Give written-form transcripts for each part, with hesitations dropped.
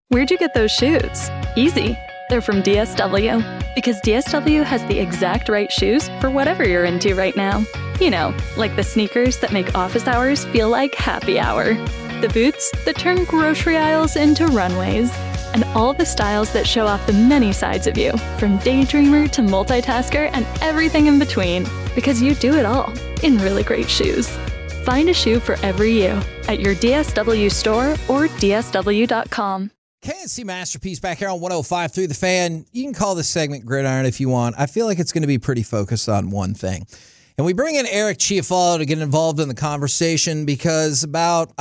Where'd you get those shoes? Easy. They're from DSW. Because DSW has the exact right shoes for whatever you're into right now. You know, like the sneakers that make office hours feel like happy hour. The boots that turn grocery aisles into runways. And all the styles that show off the many sides of you, from daydreamer to multitasker and everything in between. Because you do it all in really great shoes. Find a shoe for every you at your DSW store or DSW.com. KNC Masterpiece back here on 105.3 The Fan. You can call this segment Gridiron if you want. I feel like it's going to be pretty focused on one thing. And we bring in Eric Chiafalo to get involved in the conversation because about,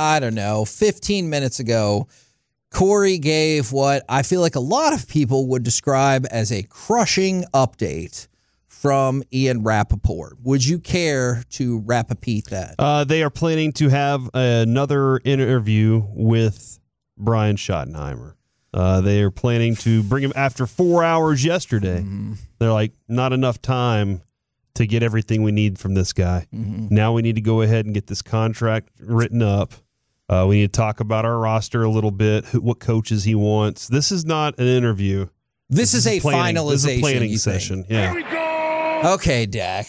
15 minutes ago, Corey gave what I feel like a lot of people would describe as a crushing update from Ian Rapoport. Would you care to repeat that? They are planning to have another interview with Brian Schottenheimer. They are planning to bring him after 4 hours yesterday. Mm-hmm. They're like, not enough time to get everything we need from this guy. Mm-hmm. Now we need to go ahead and get this contract written up. We need to talk about our roster a little bit, what coaches he wants. This is not an interview. This is a finalization. This is a planning session. Yeah. Here we go. Okay, Dak.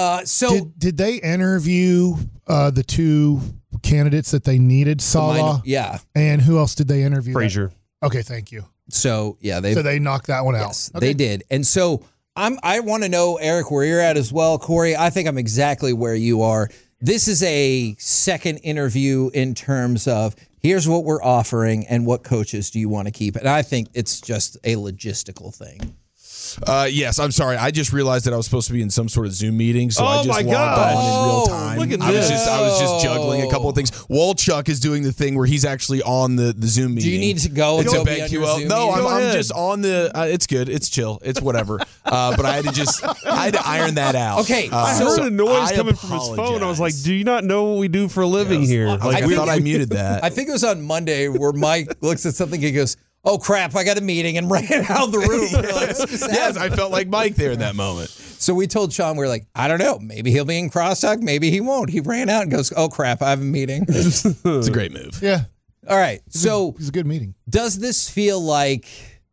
Did they interview the two candidates that they needed? Salah, yeah. And who else did they interview? Frazier. Okay, thank you. So yeah, they knocked that one out. Yes, okay. They did. And so I want to know, Eric, where you're at as well. Corey, I think I'm exactly where you are. This is a second interview in terms of here's what we're offering and what coaches do you want to keep. And I think it's just a logistical thing. Yes, I'm sorry. I just realized that I was supposed to be in some sort of Zoom meeting, so I just logged on in real time. Look at I was this. just juggling a couple of things. Walchuk is doing the thing where he's actually on the Zoom meeting. Do you need to go? It's a be on your BetQL. Zoom No, meeting? I'm just on the. It's good. It's chill. It's whatever. But I had to iron that out. Okay, I heard a noise coming from his phone. I was like, "Do you not know what we do for a living here?" I thought I muted that. I think it was on Monday where Mike looks at something. He goes, "Oh crap! I got a meeting," and ran out of the room. Yes, I felt like Mike there in that moment. So we told Sean, we were like, I don't know. Maybe he'll be in crosstalk. Maybe he won't. He ran out and goes, "Oh crap! I have a meeting." It's a great move. Yeah. All right. So it was a good meeting. Does this feel like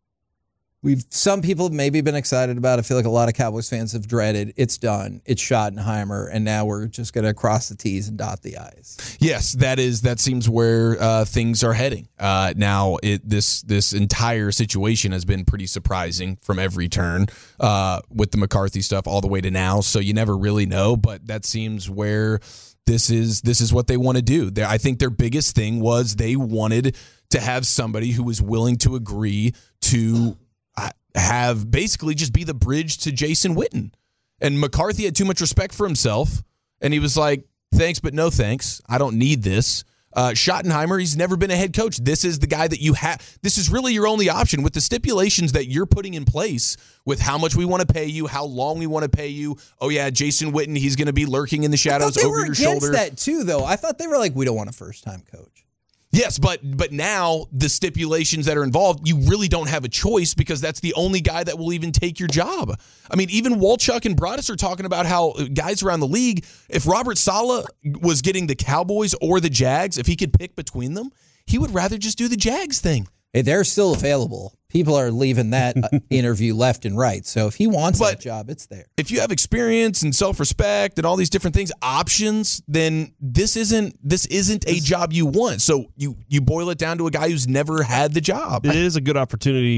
some people have maybe been excited about it? I feel like a lot of Cowboys fans have dreaded. It's done. It's Schottenheimer, and now we're just going to cross the T's and dot the I's. Yes, that seems where things are heading. Now, this entire situation has been pretty surprising from every turn with the McCarthy stuff all the way to now. So you never really know, but that seems where this is what they want to do. I think their biggest thing was they wanted to have somebody who was willing to agree to have basically just be the bridge to Jason Witten. And McCarthy had too much respect for himself, and he was like, thanks, but no thanks. I don't need this. Schottenheimer, he's never been a head coach. This is the guy that you have. This is really your only option with the stipulations that you're putting in place with how much we want to pay you, how long we want to pay you. Oh, yeah, Jason Witten, he's going to be lurking in the shadows over your shoulder. I thought they were against that, too, though. I thought they were like, we don't want a first-time coach. Yes, but now the stipulations that are involved, you really don't have a choice because that's the only guy that will even take your job. I mean, even Walchuk and Broadus are talking about how guys around the league, if Robert Saleh was getting the Cowboys or the Jags, if he could pick between them, he would rather just do the Jags thing. Hey, they're still available. People are leaving that interview left and right. So if he wants that job, it's there. If you have experience and self-respect and all these different things, options, then this isn't a job you want. So you boil it down to a guy who's never had the job. It is a good opportunity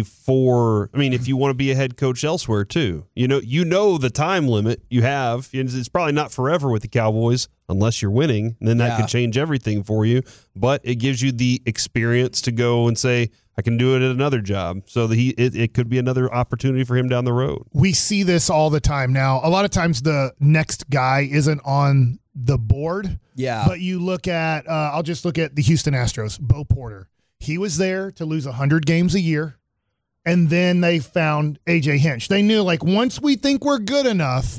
if you want to be a head coach elsewhere too. You know the time limit you have. It's probably not forever with the Cowboys unless you're winning. And then that could change everything for you. But it gives you the experience to go and say, I can do it at another job. So it could be another opportunity for him down the road. We see this all the time now. A lot of times the next guy isn't on the board. Yeah. But you look at, I'll just look at the Houston Astros, Bo Porter. He was there to lose 100 games a year. And then they found AJ Hinch. They knew, like, once we think we're good enough,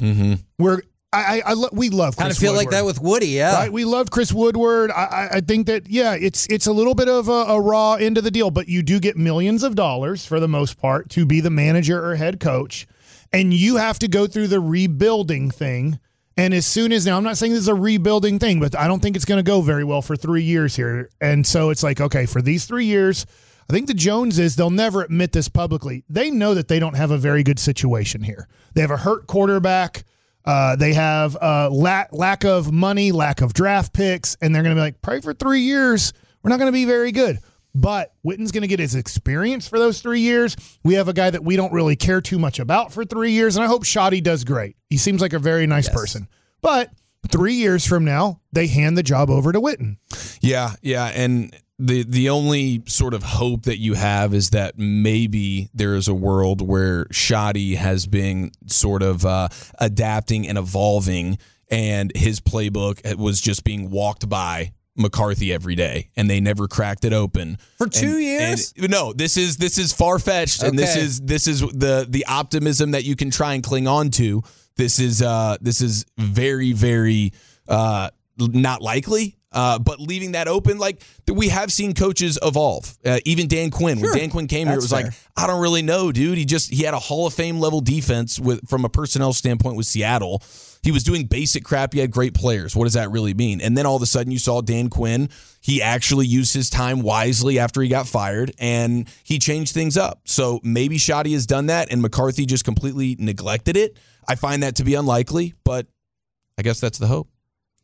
we love Chris kind of feel Woodward. Like that with Woody, yeah. Right? We love Chris Woodward. I think that, it's a little bit of a raw end of the deal, but you do get millions of dollars for the most part to be the manager or head coach, and you have to go through the rebuilding thing. And as soon as now, I'm not saying this is a rebuilding thing, but I don't think it's going to go very well for 3 years here. And so it's like, okay, for these 3 years, I think the Joneses, they'll never admit this publicly. They know that they don't have a very good situation here. They have a hurt quarterback. They have lack of money, lack of draft picks, and they're going to be like, probably for 3 years, we're not going to be very good. But Witten's going to get his experience for those 3 years. We have a guy that we don't really care too much about for 3 years, and I hope Shoddy does great. He seems like a very nice person. But 3 years from now, they hand the job over to Witten. Yeah, and the only sort of hope that you have is that maybe there is a world where Shoddy has been sort of adapting and evolving, and his playbook was just being walked by McCarthy every day, and they never cracked it open for 2 years. No, this is far fetched, and this is the optimism that you can try and cling on to. This is very, very not likely. But leaving that open, like we have seen coaches evolve. Even Dan Quinn, when Dan Quinn came here, it was like, I don't really know, dude. He had a Hall of Fame level defense from a personnel standpoint with Seattle. He was doing basic crap. He had great players. What does that really mean? And then all of a sudden you saw Dan Quinn. He actually used his time wisely after he got fired, and he changed things up. So maybe Shoddy has done that, and McCarthy just completely neglected it. I find that to be unlikely, but I guess that's the hope.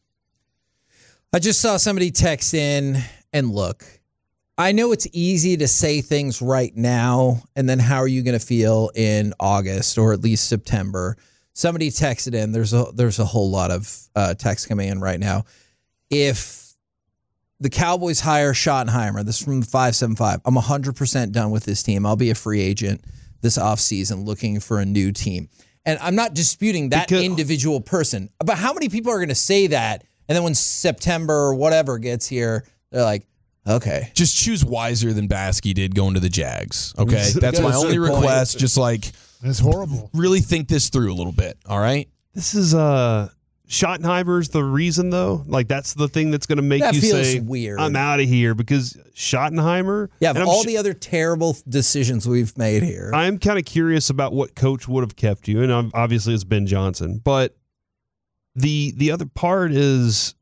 I just saw somebody text in, and look, I know it's easy to say things right now, and then how are you going to feel in August or at least September? Somebody texted in. There's a whole lot of text coming in right now. If the Cowboys hire Schottenheimer, this is from 575, I'm 100% done with this team. I'll be a free agent this offseason looking for a new team. And I'm not disputing that individual person, but how many people are going to say that? And then when September or whatever gets here, they're like, okay. Just choose wiser than Baskey did going to the Jags, okay? That's my only request. Just like, it's horrible. Really think this through a little bit, all right? This is Schottenheimer's the reason, though? Like, that's the thing that's going to make you say, weird. I'm out of here, because Schottenheimer... Yeah, of all the other terrible decisions we've made here. I'm kind of curious about what coach would have kept you, and obviously it's Ben Johnson, but the other part is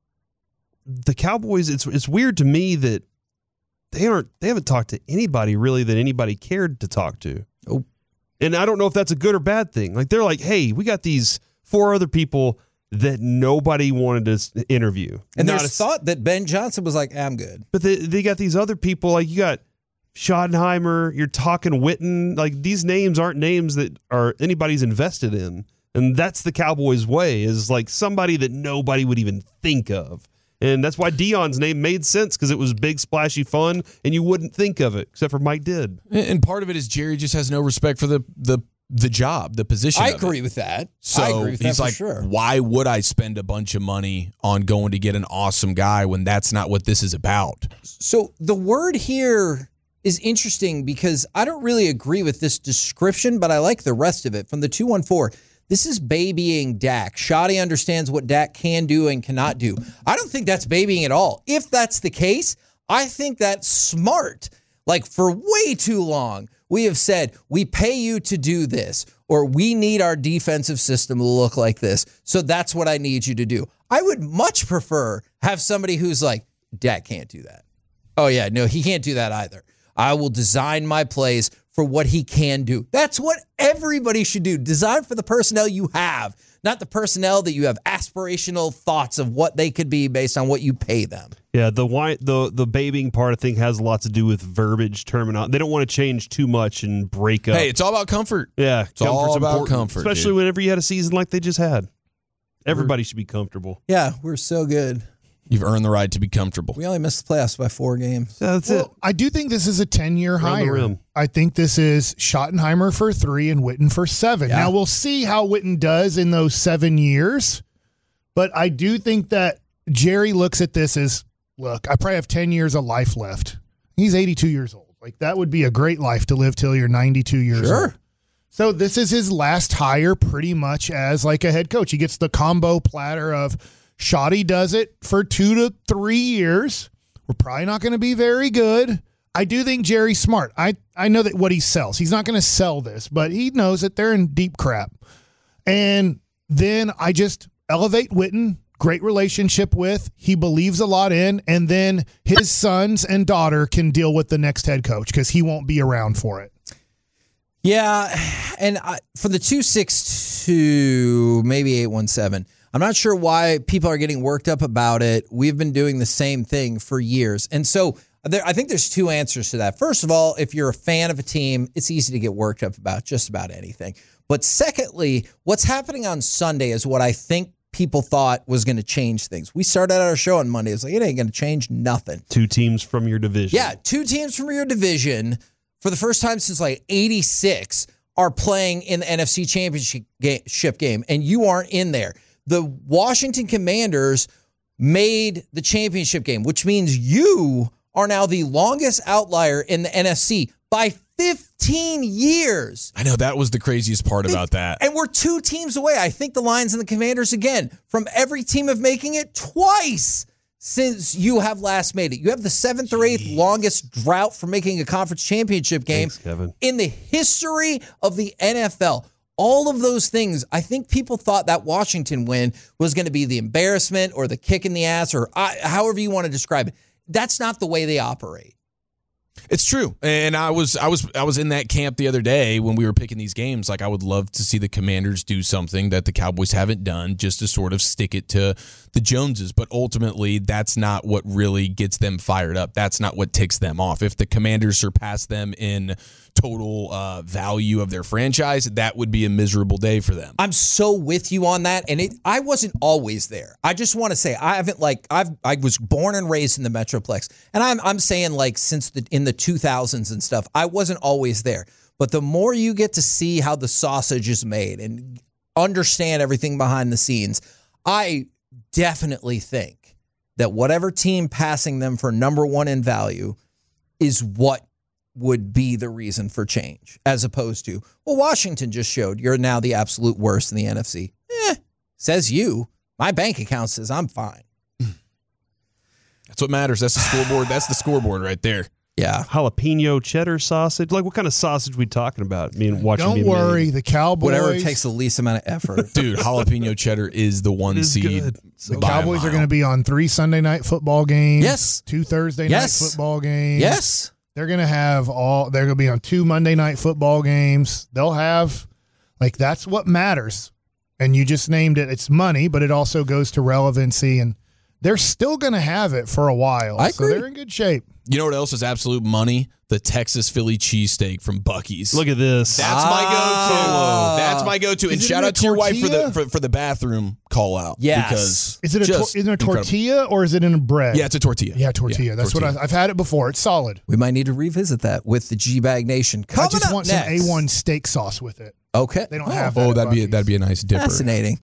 the Cowboys, it's weird to me that they haven't talked to anybody really that anybody cared to talk to. Oh. And I don't know if that's a good or bad thing. Like, they're like, hey, we got these 4 other people that nobody wanted to interview. And there's thought that Ben Johnson was like, I'm good. But they got these other people, like you got Schottenheimer, you're talking Witten. Like, these names aren't names that are anybody's invested in. And that's the Cowboys' way, is like somebody that nobody would even think of. And that's why Dion's name made sense, because it was big, splashy fun, and you wouldn't think of it, except for Mike did. And part of it is Jerry just has no respect for the job, the position. I agree with that. So I agree with he's that like, for sure. Why would I spend a bunch of money on going to get an awesome guy when that's not what this is about? So the word here is interesting because I don't really agree with this description, but I like the rest of it. From the 214, this is babying Dak. Shoddy understands what Dak can do and cannot do. I don't think that's babying at all. If that's the case, I think that's smart. Like, for way too long, we have said, we pay you to do this, or we need our defensive system to look like this. So that's what I need you to do. I would much prefer have somebody who's like, Dak can't do that. Oh, yeah, no, he can't do that either. I will design my plays for what he can do. That's what everybody should do. Design for the personnel you have, not the personnel that you have aspirational thoughts of what they could be based on what you pay them. Yeah, the babying part, I think, has a lot to do with verbiage, terminology. They don't want to change too much and break up. Hey, it's all about comfort. Yeah, it's all about comfort. Especially whenever you had a season like they just had. Everybody should be comfortable. Yeah, we're so good. You've earned the right to be comfortable. We only missed the playoffs by 4 games. Yeah, that's it. I do think this is a 10-year hire. I think this is Schottenheimer for 3 and Witten for 7. Yeah. Now, we'll see how Witten does in those 7 years, but I do think that Jerry looks at this as, look, I probably have 10 years of life left. He's 82 years old. Like, that would be a great life to live till you're 92 years old. So this is his last hire pretty much as like a head coach. He gets the combo platter of Shoddy does it for 2 to 3 years. We're probably not going to be very good. I do think Jerry's smart. I know that what he sells. He's not going to sell this, but he knows that they're in deep crap. And then I just elevate Witten, great relationship with, he believes a lot in, and then his sons and daughter can deal with the next head coach because he won't be around for it. Yeah, and for the 262, maybe 817, I'm not sure why people are getting worked up about it. We've been doing the same thing for years. And so I think there's two answers to that. First of all, if you're a fan of a team, it's easy to get worked up about just about anything. But secondly, what's happening on Sunday is what I think people thought was going to change things. We started our show on Monday. It's like, it ain't going to change nothing. 2 teams from your division. Yeah, 2 teams from your division for the first time since like 86 are playing in the NFC Championship game, and you aren't in there. The Washington Commanders made the championship game, which means you are now the longest outlier in the NFC by 15 years. I know, that was the craziest part about that. And we're 2 teams away. I think the Lions and the Commanders, again, from every team of making it twice since you have last made it. You have the 7th or 8th longest drought for making a conference championship game in the history of the NFL. All of those things, I think people thought that Washington win was going to be the embarrassment or the kick in the ass or however you want to describe it. That's not the way they operate. It's true. And I was in that camp the other day when we were picking these games. Like, I would love to see the Commanders do something that the Cowboys haven't done just to sort of stick it to the Joneses. But ultimately, that's not what really gets them fired up. That's not what ticks them off. If the Commanders surpass them in total value of their franchise, that would be a miserable day for them. I'm so with you on that. And I wasn't always there. I just want to say I was born and raised in the Metroplex. And I'm saying like since in the 2000s and stuff, I wasn't always there. But the more you get to see how the sausage is made and understand everything behind the scenes, I definitely think that whatever team passing them for number 1 in value is what would be the reason for change, as opposed to, well, Washington just showed you're now the absolute worst in the NFC. Says you. My bank account says I'm fine. That's what matters. That's the scoreboard. That's the scoreboard right there. Yeah. Jalapeno cheddar sausage. Like, what kind of sausage are we talking about? I mean, Don't worry, the Cowboys. Whatever takes the least amount of effort. Dude, jalapeno cheddar is the one seed. The Cowboys are going to be on 3 Sunday night football games. Yes. 2 Thursday night football games. Yes. They're going to have they're going to be on 2 Monday night football games. They'll have, that's what matters. And you just named it. It's money, but it also goes to relevancy. And they're still going to have it for a while. I so agree. they're in good shape. You know what else is absolute money? The Texas Philly cheesesteak from Buc-ee's. Look at this. That's my go-to. That's my go-to. And shout out to your wife for the bathroom call out. Yes. Because is it a tortilla or is it in a bread? Yeah, it's a tortilla. Yeah, tortilla. That's what I've had it before. It's solid. We might need to revisit that with the G-Bag Nation. I just want next. some A1 steak sauce with it. Okay. They don't have that. Oh, that'd be a nice dipper. Fascinating.